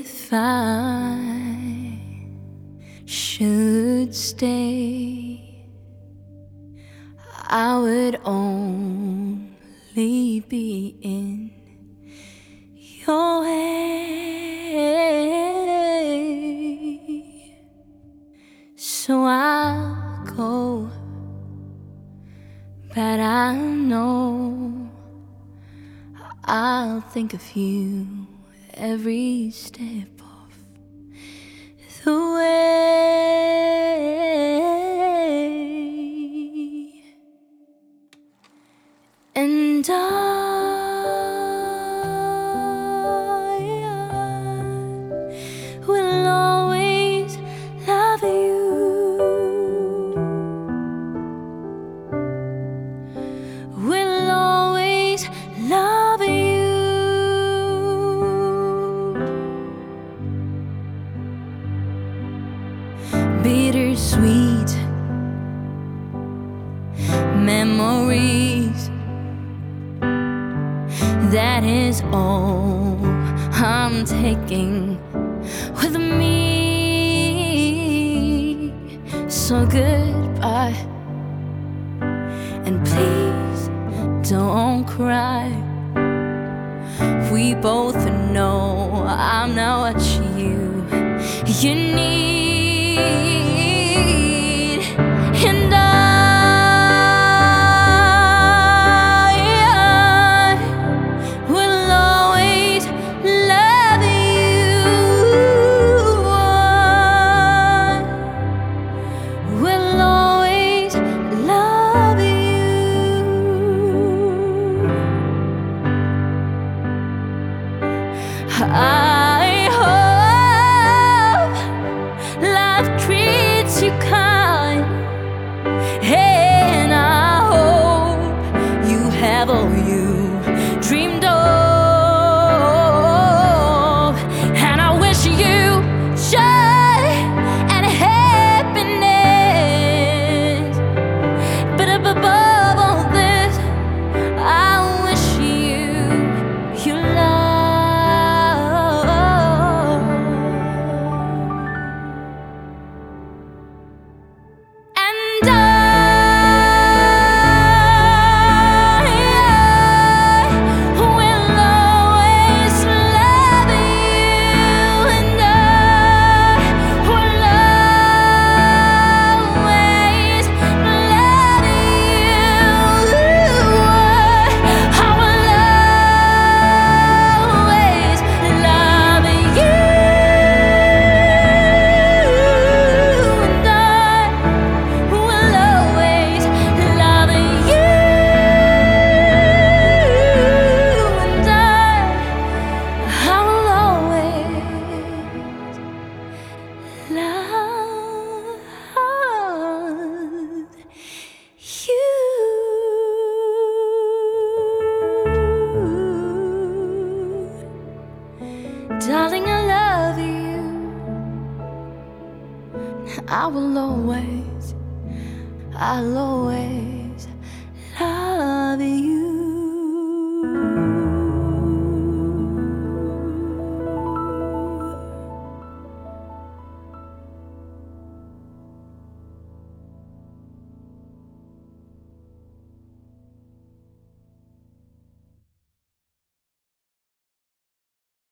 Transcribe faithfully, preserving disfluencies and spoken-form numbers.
If I should stay, I would only be in your way. So I'll go, but I know I'll think of you every step of the way. And I, I will always love you, will always love you. Bittersweet memories, that is all I'm taking with me. So goodbye, and please don't cry. We both know I'm not what you you need. And I, I will always love you, I will always love you. I hope life treats you kind, and I hope you have all you dreamed of. And I wish you joy and happiness, but up above all this, I wish you you love. And I, darling, I love you. I will always, I'll always love you.